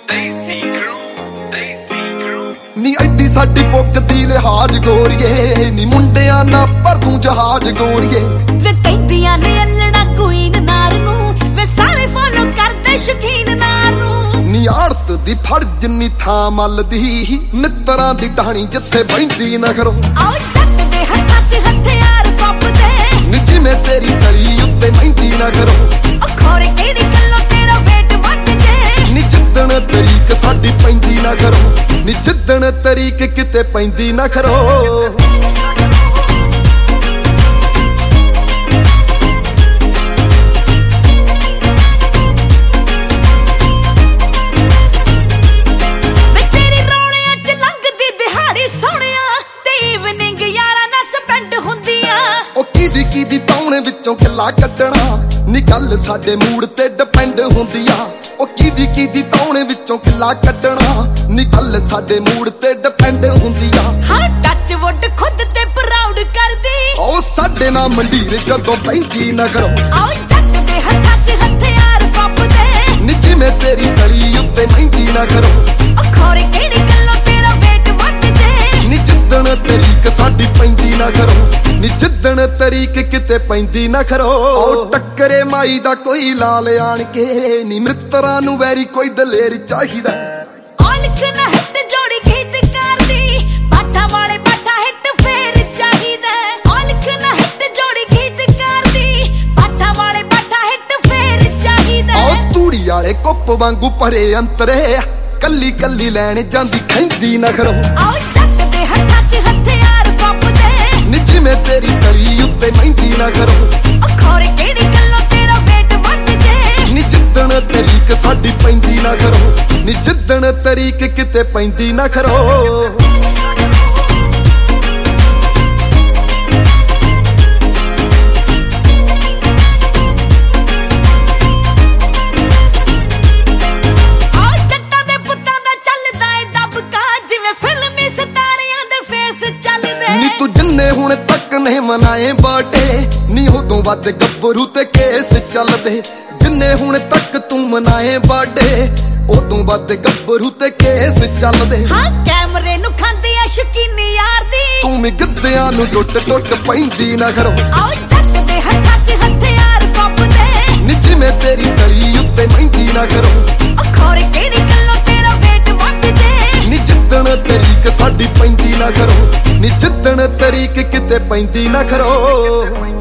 ਨੀ ਐਡੀ ਸਾਡੀ ਪੁੱਕ ਦੀ ਲਿਹਾਜ਼ ਗੋਰੀਏ, ਨੀ ਮੁੰਡਿਆਂ ਨਾ ਪਰ ਤੂੰ ਜਹਾਜ਼ ਗੋਰੀਏ। ਵੇ ਕਹਿੰਦੀਆਂ ਨੇ ਅਲਣਾ ਕੁਈਨ ਨਾਰ ਨੂੰ, ਵੇ ਸਾਰੇ ਫੋਲੋ ਕਰਦੇ ਸ਼ੌਕੀਨ ਨਾਰ ਨੂੰ। ਨੀ ਆੜਤ ਦੀ ਫੜ ਜਿੰਨੀ ਥਾਂ ਮੱਲਦੀ, ਮਿੱਤਰਾਂ ਦੀ ਟਾਹਣੀ ਜਿੱਥੇ ਬਹਿੰਦੀ ਨਖਰੋ। ਆਓ ਜੱਟ ਦੇ ਹੱਥਾਂ 'ਚ ਹਥਿਆਰ ਫੱਬਦੇ, ਨੀ ਜਿਵੇਂ ਤੇਰੀ ਤਲੀ ਉੱਤੇ ਮਹਿੰਦੀ ਨਖਰੋ। ਉਹ ਖੋਰੇ ਕਿਹੜੀ ਗੱਲੋਂ ਤੇਰਾ ਵੇਟ ਵੱਧ ਜੇ, ਨੀ ਜਿੱਦਣ ਤਰੀਕ ਸਾਡੀ ਪੈਂਦੀ ਨਖਰੋ। ਨੀ ਜਿੱਦਣ ਤਰੀਕ ਕਿਤੇ ਪੈਂਦੀ ਨਖਰੋ। ਦੀ ਤੌਣੇ ਵਿੱਚੋਂ ਕਿੱਲਾ ਕੱਢਣਾ, ਨੀ ਗੱਲ ਸਾਡੇ ਮੂਡ ਤੇ ਡਿਪੈਂਡ ਹੁੰਦੀ ਆ। ਉਹ ਕਿਹਦੀ ਤੌਣੇ ਵਿੱਚੋਂ ਕਿੱਲਾ ਕੱਢਣਾ, ਨੀ ਗੱਲ ਸਾਡੇ ਮੂਡ ਤੇ ਡਿਪੈਂਡ ਹੁੰਦੀ ਆ। ਹਾਂ ਟੱਚ ਵੁੱਡ ਖੁਦ ਤੇ ਪ੍ਰਾਊਡ ਕਰਦੀ, ਉਹ ਸਾਡੇ ਨਾਲ ਮੰਡੀਰ ਜਦੋਂ ਪੈਂਦੀ ਨਖਰੋ। ਆਓ ਜੱਟ ਦੇ ਹੱਥਾਂ 'ਚ ਹਥਿਆਰ ਫੱਬਦੇ, ਨੀ ਜਿਵੇਂ ਤੇਰੀ ਤਲੀ ਉੱਤੇ ਮਹਿੰਦੀ ਨਖਰੋ। ਉਹ ਖੋਰੇ ਕਿਹੜੀ ਗੱਲੋਂ ਤੇਰਾ ਵੇਟ ਵੱਧ ਜੇ, ਨੀ ਜਿੱਦਣ ਤਰੀਕ ਸਾਡੀ ਪੈਂਦੀ ਨਖਰੋ। ਨੀ ਜਿੱਦਣ ਤਰੀਕ ਕਿਤੇ ਪੈਂਦੀ ਨਖਰੋ। ਉਹ ਟੱਕਰੇ ਮਾਈ ਦਾ ਕੋਈ ਲਾਲ ਆਣ ਕੇ, ਨੀ ਮਿੱਤਰਾਂ ਨੂੰ ਵੈਰੀ ਕੋਈ ਦਲੇਰ ਚਾਹੀਦਾ। ਔਲਖ ਨਾ ਹਿੱਟ ਜੋੜੀ ਗੀਤਕਾਰ ਦੀ, ਬਾਠਾ ਵਾਲੇ ਬਾਠਾ ਹਿੱਟ ਫੇਰ ਚਾਹੀਦਾ। ਔਲਖ ਨਾ ਹਿੱਟ ਜੋੜੀ ਗੀਤਕਾਰ ਦੀ, ਬਾਠਾ ਵਾਲੇ ਬਾਠਾ ਹਿੱਟ ਫੇਰ ਚਾਹੀਦਾ। ਉਹ ਤੂੜੀ ਵਾਲੇ ਕੁੱਪ ਵਾਂਗੂ ਭਰੇ ਅੰਤਰੇ, ਕੱਲੀ ਕੱਲੀ ਲੈਣ ਜਾਂਦੀ ਖੈਂਦੀ ਨਖਰੋ। ਆਓ ਜੱਟ ਦੇ ਹੱਥਾਂ 'ਚ ਹਥਿਆਰ ਫੱਬਦੇ, ਨੀ ਜਿਵੇਂ ਤੇਰੀ ਤਲੀ ਉੱਤੇ ਮਹਿੰਦੀ ਨਖਰੋ। ਉਹ ਖੋਰੇ ਕਿਹੜੀ ਗੱਲੋਂ ਤੇਰਾ ਵੇਟ ਵੱਧ ਜੇ, ਨੀ ਜਿੱਦਣ ਤਰੀਕ ਸਾਡੀ ਪੈਂਦੀ ਨਖਰੋ। ਨੀ ਜਿੱਦਣ ਤਰੀਕ ਕਿਤੇ ਪੈਂਦੀ ਨਖਰੋ। ਨੀ ਤੂੰ ਜਿੰਨੇ ਹੁਣ ਤੱਕ ਨਹੀਂ ਮਨਾਏ ਬਰਥਡੇ, ਨੀ ਉਦੋਂ ਵੱਧ ਗੱਭਰੂ ਤੇ ਕੇਸ ਚੱਲਦੇ। ਜਿੰਨੇ ਹੁਣ ਤੱਕ ਤੂੰ ਮਨਾਏ ਬਰਥਡੇ, ਉਦੋਂ ਵੱਧ ਗੱਭਰੂ ਤੇ ਕੇਸ ਚੱਲਦੇ। ਹਾਂ ਕੈਮਰੇ ਨੂੰ ਖਾਂਦੀ ਐ ਸ਼ੌਕੀਨੀ ਯਾਰ ਦੀ, ਤੂੰ ਵੀ ਗਿੱਧਿਆਂ ਨੂੰ ਟੁੱਟ ਪੈਂਦੀ ਨਖਰੋ। ਆਓ ਜੱਟ ਦੇ ਹੱਥਾਂ 'ਚ ਹਥਿਆਰ ਫੱਬਦੇ, ਨੀ ਜਿਵੇਂ ਤੇਰੀ ਤਲੀ ਉੱਤੇ ਮਹਿੰਦੀ ਨਖਰੋ। ਉਹ ਖੋਰੇ ਕਿਹੜੀ ਗੱਲੋਂ ਤੇਰਾ ਵੇਟ ਵੱਧ ਜੇ, ਨੀ ਜਿੱਦਣ ਤਰੀਕ ਸਾਡੀ ਪੈਂਦੀ ਨਖਰੋ। ਨੀ ਜਿੱਦਣ ਤਰੀਕ ਕਿਤੇ ਪੈਂਦੀ ਨਖਰੋ।